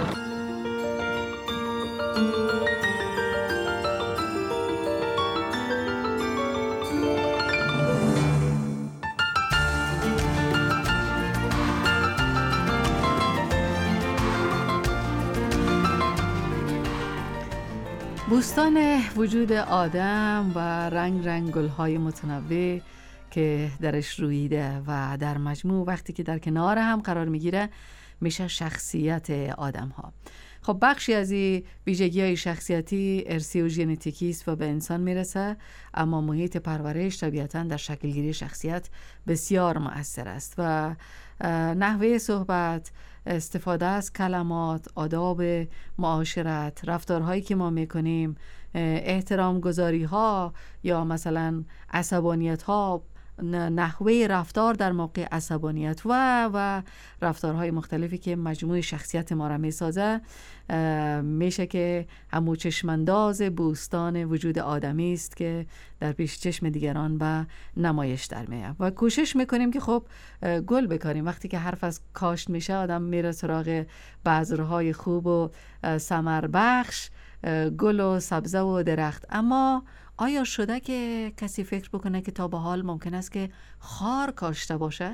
بوستان وجود آدم و رنگ رنگ گل‌های متنوع که درش رویده و در مجموع وقتی که در کنار هم قرار میگیره میشه شخصیت آدم ها. خب بخشی از این ویژگی‌های شخصیتی ارثی و ژنتیکی است و به انسان میرسه، اما محیط پرورش طبیعتاً در شکلگیری شخصیت بسیار مؤثر است و نحوه صحبت، استفاده از کلمات، آداب معاشرت، رفتارهایی که ما میکنیم، احترام گذاری ها یا مثلا عصبانیت ها، نحوه رفتار در موقع عصبانیت و رفتارهای مختلفی که مجموع شخصیت ما را میسازه، میشه که همون چشمانداز بوستان وجود آدمی است که در پیش چشم دیگران به نمایش در میاد و کوشش میکنیم که خب گل بکاریم. وقتی که حرف از کاشت میشه آدم میره سراغ بذرهای خوب و ثمر بخش، گل و سبزه و درخت. اما آیا شده که کسی فکر بکنه که تا به حال ممکن است که خار کاشته باشه؟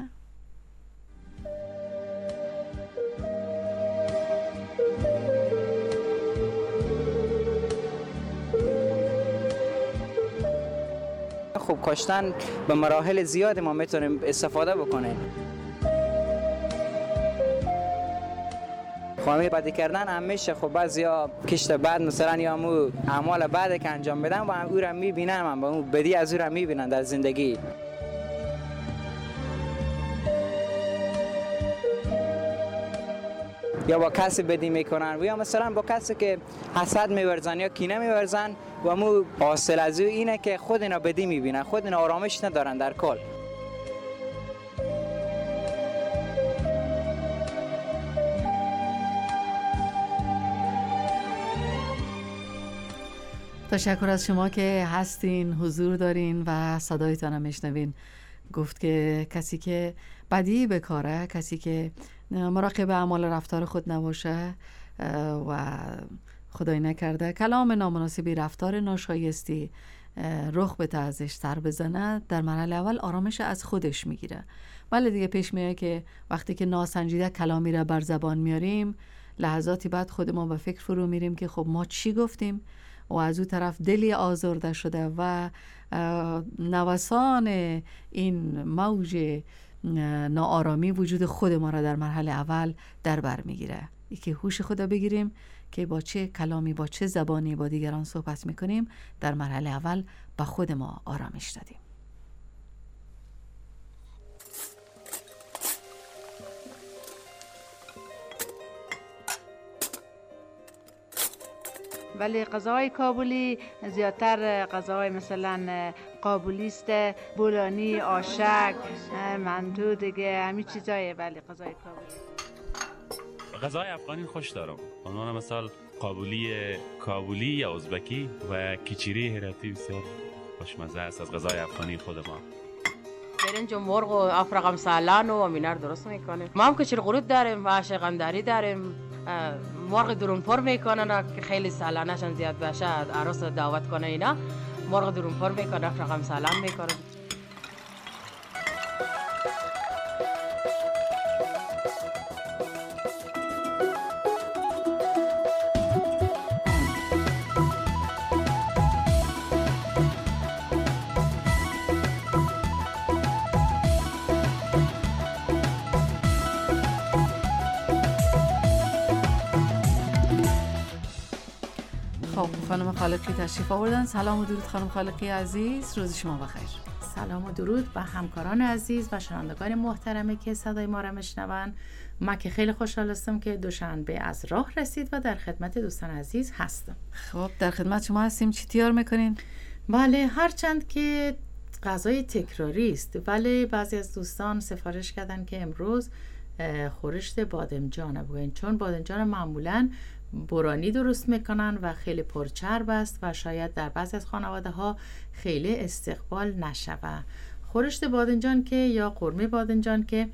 خب کاشتن به مراحل زیاد ما میتونیم استفاده بکنیم. خواهی بدی کردن همیشه خب بعضیا کشت بعد مثلا یا همون اعمال بعد که انجام بدن و او را میبینن، من با اون بدی از او را میبینن در زندگی. یا با کسی بدی میکنن و یا مثلا با کسی که حسد میورزن یا کینه میورزن و همون حاصل از او اینه که خود اینا بدی میبینن، خود اینا آرامش ندارن در کل. تشکر از شما که هستین، حضور دارین و صدایتان هم میشنوین. گفت که کسی که بدی بکاره، کسی که مراقب اعمال رفتار خود نباشه و خدای نکرده کلام نامناسبی، رفتار ناشایستی رخ بده، ازش سر بزنه، در مرحله اول آرامش از خودش میگیره. ولی دیگه پیش میاد که وقتی که ناسنجیده کلامی را بر زبان میاریم، لحظاتی بعد خود ما به فکر فرو میریم که خب ما چی گفتیم و از اون طرف دلی آزرده شده و نوسان این موج ناآرامی وجود خود ما را در مرحله اول در بر میگیره. یکی هوش خدا بگیریم که با چه کلامی، با چه زبانی با دیگران صحبت میکنیم، در مرحله اول با خود ما آرامش دادیم. ولی غذای کابلی زیادتر غذای مثلا قابلی است، بولانی، آشک، مندو دیگه همین چیزایه. ولی غذای غذای افغانی خوش دارم. عنوان مثال کابلی یا ازبکی و کیچیری هراتی بسیار خوشمزه است از غذای افغانی خود ما. برنج و مرغ و افرقم سالان و مینار درست میکنیم. ما هم کچر قرود داریم و شقندری داریم. مرغ درونپر میکنن که خیلی سالانشان زیاد باشه، عروس دعوت کنه اینا مرغ درونپر میکنه، افرقم سالان میکنه. خانم خالقی تشریف آوردن. سلام و درود خانم خالقی عزیز، روز شما بخیر. سلام و درود به همکاران عزیز و شنوندگان محترمی که صدای ما را میشنون. ما که خیلی خوشحال هستم که دوشنبه از راه رسید و در خدمت دوستان عزیز هستم. خب در خدمت شما هستیم. چی تیار میکنین؟ بله، هرچند که غذای تکراری است ولی بعضی از دوستان سفارش کردن که امروز خورشت بادمجان بگوین، چون بادمجان معمولاً برانی درست میکنن و خیلی پرچرب است و شاید در بعضی از خانواده ها خیلی استقبال نشود. خورشت بادنجان که یا قرمه بادنجان که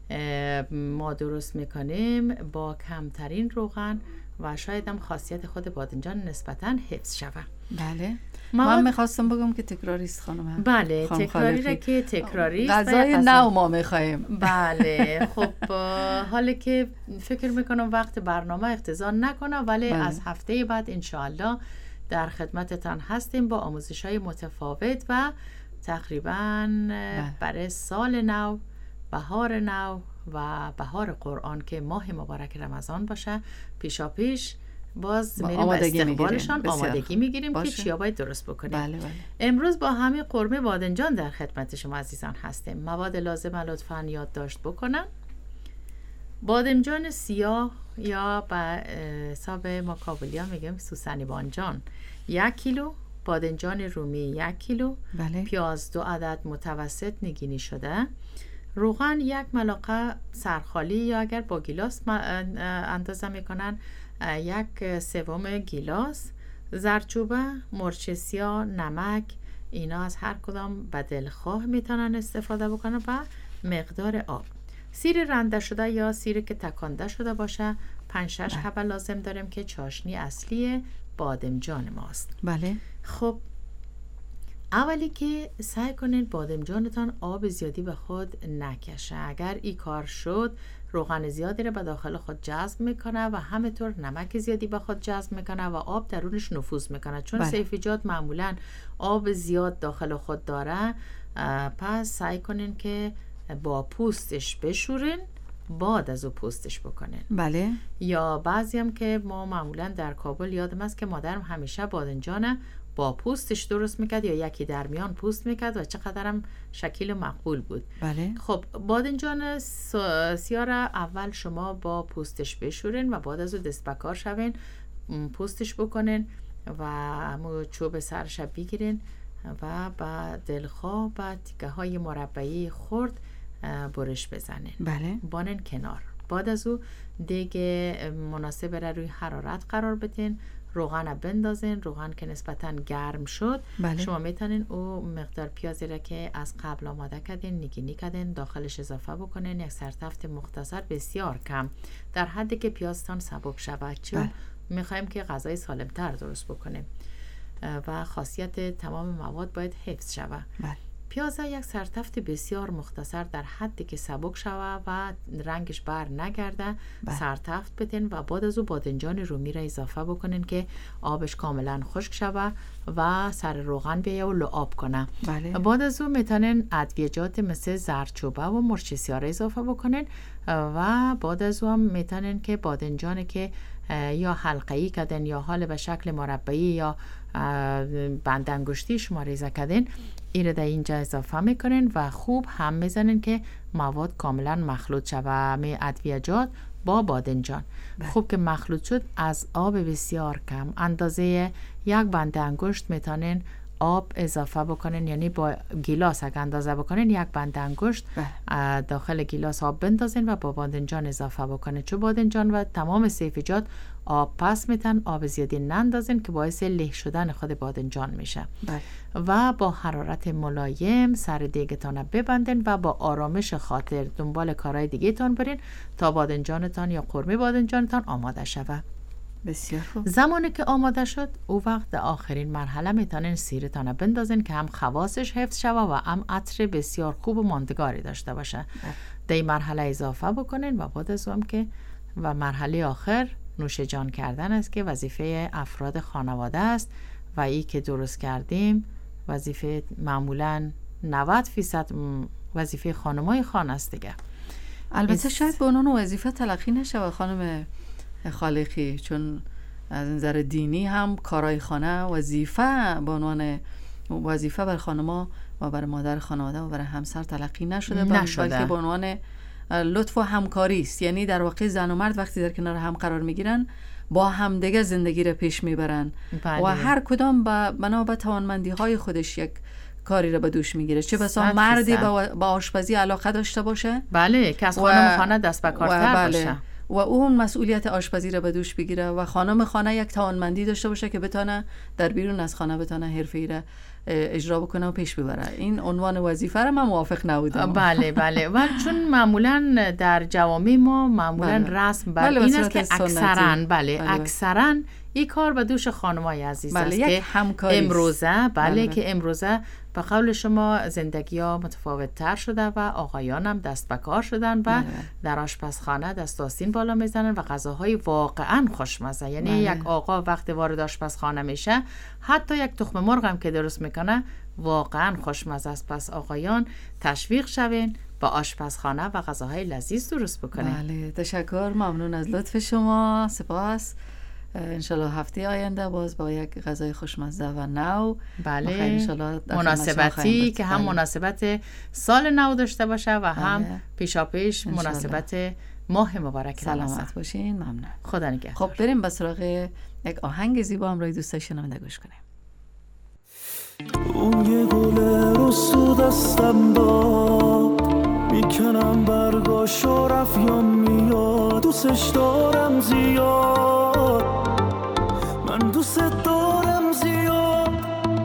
ما درست میکنیم با کمترین روغن و شاید هم خاصیت خود بادنجان نسبتاً حفظ شود. بله، من میخواستم بگم که تکراری است خانم. بله، تکراری را که تکراری است، غذای نو ما میخوایم. بله، خب حالا که فکر میکنم وقت برنامه اقتضا نکنه ولی از هفته بعد انشاءالله در خدمتتان هستیم با آموزش‌های متفاوت و تقریبا برای سال نو، بهار نو و بهار قرآن که ماه مبارک رمضان باشه، پیشا پیش باز میریم استقبالشان آمادگی میگیریم که چیا باید درست بکنیم. بله بله. امروز با همین قرمه بادنجان در خدمت شما عزیزان هستیم. مواد لازم لطفاً یادداشت بکنن. بادمجان سیاه یا به حساب ما کابلیا میگیم سوسنی بانجان 1 کیلو، بادنجان رومی 1 کیلو، بله. پیاز 2 عدد متوسط نگینی شده، روغن 1 ملعقه سرخالی یا اگر با گیلاس اندازه میکنن 1/3 گیلاس، زردچوبه، مرچ سیاه، نمک، اینا از هر کدام به دلخواه میتونن استفاده بکنن و مقدار آب. سیر رنده شده یا سیر که تکانده شده باشه 5-6 حبه لازم داریم که چاشنی اصلی بادمجان ماست. بله. خب اولی که سعی کنید بادمجانتان آب زیادی به خود نکشه. اگر این کار شد روغن زیادی رو به داخل خود جذب میکنه و همینطور نمک زیادی به خود جذب میکنه و آب درونش نفوذ میکنه. چون سیفیجات معمولا آب زیاد داخل خود داره، پس سعی کنین که با پوستش بشورین بعد از او پوستش بکنین. بله. یا بعضی هم که ما معمولا در کابل یادم است که مادرم همیشه بادنجان با پوستش درست میکرد یا یکی درمیان پوست میکرد و چقدرم شکل مقبول بود. بله. خب بادنجان سیاه را اول شما با پوستش بشورین و بعد از او دست بکار شوین، پوستش بکنین و چوب سرش بگیرین و با دلخواه با تیکه های مربعی خرد برش بزنین. بله. بانن کنار. بعد از او دیگه مناسب را روی حرارت قرار بدین. روغن بندازین. روغن که نسبتاً گرم شد، بله. شما میتونین او مقدار پیازی را که از قبل آماده کردین نگینی کردین داخلش اضافه بکنین. یک سرتفت مختصر بسیار کم در حدی که پیازتان سبک شود، چون میخوایم که غذای سالمتر درست بکنیم و خاصیت تمام مواد باید حفظ شود. پیاز یک سرتفت بسیار مختصر در حدی که سبک شود و رنگش بر نگرده سرتفت بدین و بعد از او بادنجان رومی را اضافه بکنین که آبش کاملا خشک شود و سر روغن بیایه و لعاب کنه. بعد از او میتونین ادویجات مثل زردچوبه و مرچ سیاه را اضافه بکنین و بعد از او هم میتونین که بادنجان که یا حلقه‌ای کردین یا حال به شکل مربعی یا بند انگشتی شما ریزه کردین، این را در اینجا اضافه میکنین و خوب هم میزنین که مواد کاملا مخلوط شود. می ادویجات با بادنجان خوب که مخلوط شد، از آب بسیار کم اندازه یک بند انگشت میتونین آب اضافه بکنین، یعنی با گیلاس اگه اندازه بکنین یک بند انگشت داخل گیلاس آب بندازین و با بادنجان اضافه بکنین. چون بادنجان و تمام سیفجات آب پس میتن، آب زیادی نندازین که باعث له شدن خود بادنجان میشه. و با حرارت ملایم سر دیگتان ببندین و با آرامش خاطر دنبال کارهای دیگه تان برین تا بادنجانتان یا قرمه بادنجانتان آماده شود. بسیار خوب. زمانی که آماده شد، او وقت در آخرین مرحله میتونین سیرتان بندازین که هم خواصش حفظ شود و هم عطر بسیار خوب و ماندگاری داشته باشه. در این مرحله اضافه بکنین و بعد از اون که و مرحله آخر نوش جان کردن است که وظیفه افراد خانواده است و ای که درست کردیم وظیفه معمولاً 90% وظیفه خانمای خانه است دیگه. البته شاید به عنوان وظیفه تلقی نشه خانم خالقی، چون از نظر دینی هم کارهای خانه وظیفه به عنوان وظیفه بر خانما و بر مادر خانواده و برای همسر تلقی نشده، بلکه به عنوان لطف و همکاری است. یعنی در واقع زن و مرد وقتی در کنار هم قرار میگیرن با همدیگه زندگی را پیش میبرن و هر کدام بنا به توانمندی های خودش یک کاری را به دوش میگیره. چه بسا مردی با آشپزی علاقه داشته باشه، بله، که از خانم خانه دست به کارتر باشه و اون مسئولیت آشپزی را به دوش بگیره و خانم خانه یک توانمندی داشته باشه که بتونه در بیرون از خانه بتونه حرفه‌ای را اجرا بکنه و پیش ببره. این عنوان وظیفه را من موافق نبودم. بله و چون معمولا در جوامع ما معمولا رسم بر این است که اکثرا این کار به دوش خانمای عزیز است که امروزه به قول شما زندگی ها متفاوت تر شده و آقایان هم دست به کار شدن و در آشپزخانه دست آستین بالا میزنن و غذاهای واقعا خوشمزه. یعنی یک آقا وقتی وارد آشپزخانه میشه حتی یک تخم مرغ هم که درست میکنه واقعا خوشمزه است. پس آقایان تشویق شوین با آشپزخانه و غذاهای لذیذ درست بکنین. بله، تشکر، ممنون از لطف شما، سپاس. انشالله هفته آینده باز با یک غذای خوشمزه و نو، بله، مناسبتی که هم مناسبت سال نو داشته باشه و هم پیشاپیش مناسبت ماه مبارک سلامت باشین. ممنون، خدا نگهدار. خب بریم به سراغ یک آهنگ زیبا همراه دوستای شنونده گوش کنیم. اون یه گل رسو دستم داد، میکنم برگاشو رفیام میاد، دوستش دارم زیاد، من دوست دارم زیاد،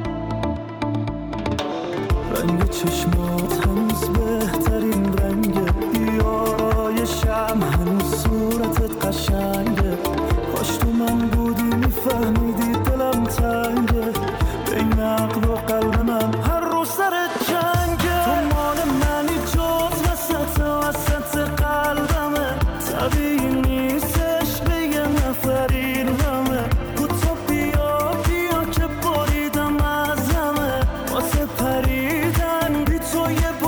رنگ چشمات هنوز بهترین رنگه، بیارایشم هنوز صورتت قشنگه، کاش تو من بودی میفهمیدی دلم تنگه، بین عقل و قلب من هر روز سر جنگه، تو مال منی جز وسط قلبمه، طبیعی نیستش به یه نفرین همه، تو بیا که بریدم از همه، واسه پریدن بی تو یه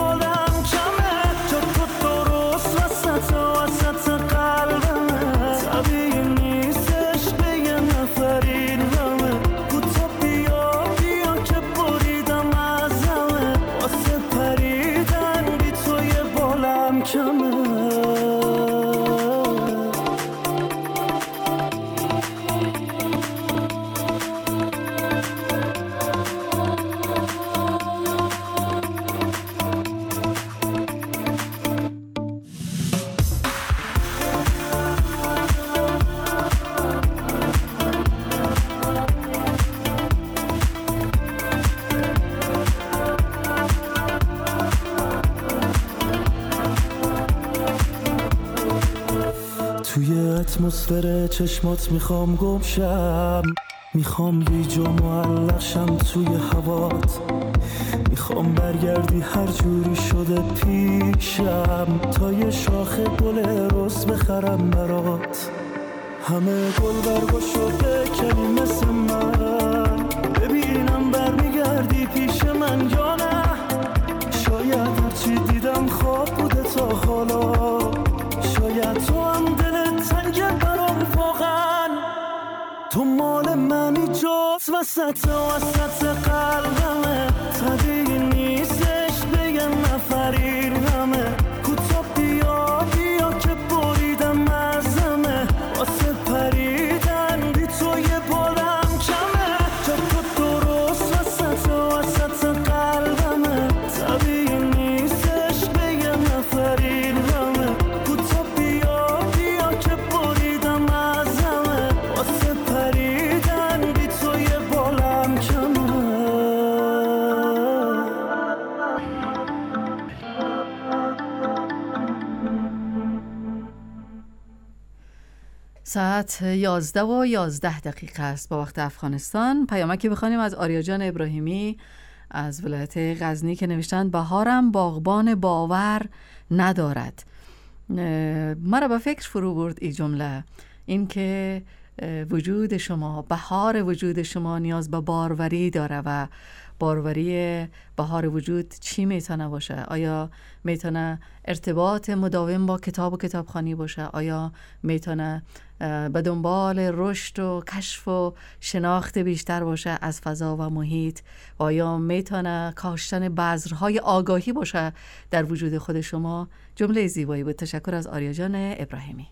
اتمسفر چشمات میخوام گم شم، میخوام بی جا معلق شم توی هوات، میخوام برگردی هر جوری شده پیشم، تا یه شاخه گل رز بخرم برات. همه گل برگو شده کنی مثل من، ببینم برمیگردی پیش من یا نه. شاید هرچی دیدم خواب بوده تا حالا، شاید تو هم دلت تنگه برام واقعا. تو مال منی جات وسط قلبمه، طبیعی نیستش بگه نفرینمه. کوتا بیا بیا که بریدم مزمه، واسه پریدن بی تو یه بالم کمه. جا تو درست وسط قلبمه، طبیعی نیستش بگه نفرینمه. کوتا بیا بیا که بریدم مزمه، واسه پریدن بی تو یه بالم کمه. ساعت 11:11 است با وقت افغانستان. پیامکی بخوانیم از آریا جان ابراهیمی از ولایت غزنی که نوشتند بهارم باغبان باور ندارد. مرا به فکر فرو برد این جمله، این که وجود شما، بهار وجود شما نیاز به باروری داره و باروری بهار وجود چی میتونه باشه؟ آیا میتونه ارتباط مداوم با کتاب و کتابخوانی باشه؟ آیا میتونه به دنبال رشد و کشف و شناخت بیشتر باشه از فضا و محیط؟ آیا میتونه کاشتن بذرهای آگاهی باشه در وجود خود شما؟ جمله زیبایی بود. تشکر از آریا جان ابراهیمی.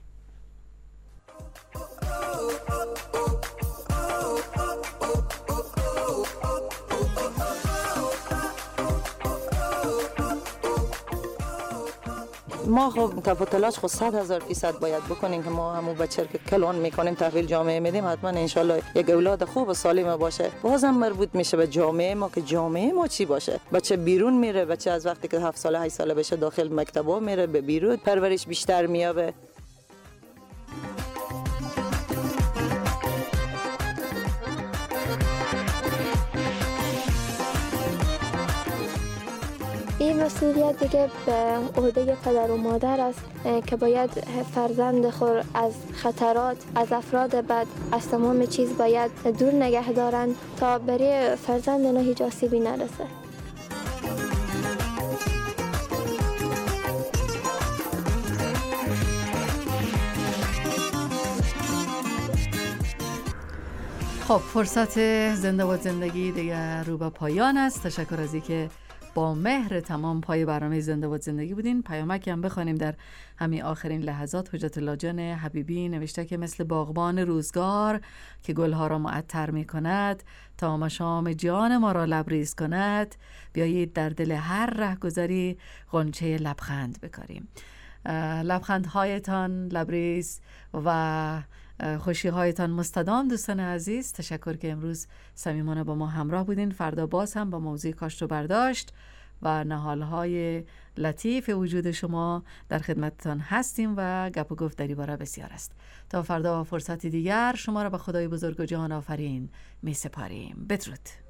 ما خب تلاش خود 100,000% باید بکنیم که ما همون بچه که کلان میکنیم تحویل جامعه میدیم، حتما انشالله یک اولاد خوب و سالم باشه. بازم مربوط میشه به جامعه ما که جامعه ما چی باشه. بچه بیرون میره، بچه از وقتی که 7 ساله 8 ساله بشه داخل مکتبا میره، به بیرون پرورش بیشتر میابه. این مسئولیت دیگه به عهده پدر و مادر است که باید فرزند خود از خطرات، از افراد بد، از تمام چیز باید دور نگه دارن تا برای فرزند اینا هیچ آسیبی نرسه. خب فرصت زنده و زندگی دیگه رو به پایان است. تشکر از اینکه با مهر تمام پای برنامه زنده و زندگی بودین. پیامکی هم بخوانیم در همین آخرین لحظات. حجت الله جان حبیبی نوشته که مثل باغبان روزگار که گلها را معطر می کند تا مشام جان ما را لبریز کند، بیایید در دل هر رهگذری غنچه لبخند بکاریم. لبخندهایتان لبریز و خوشی هایتان مستدام. دوستان عزیز تشکر که امروز صمیمانه با ما همراه بودین. فردا باز هم با موضوع کاشت و برداشت و نهالهای لطیف وجود شما در خدمتتان هستیم و گپ و گفت در این باره بسیار است. تا فردا فرصتی دیگر شما را به خدای بزرگ و جهان آفرین می سپاریم. بدرود.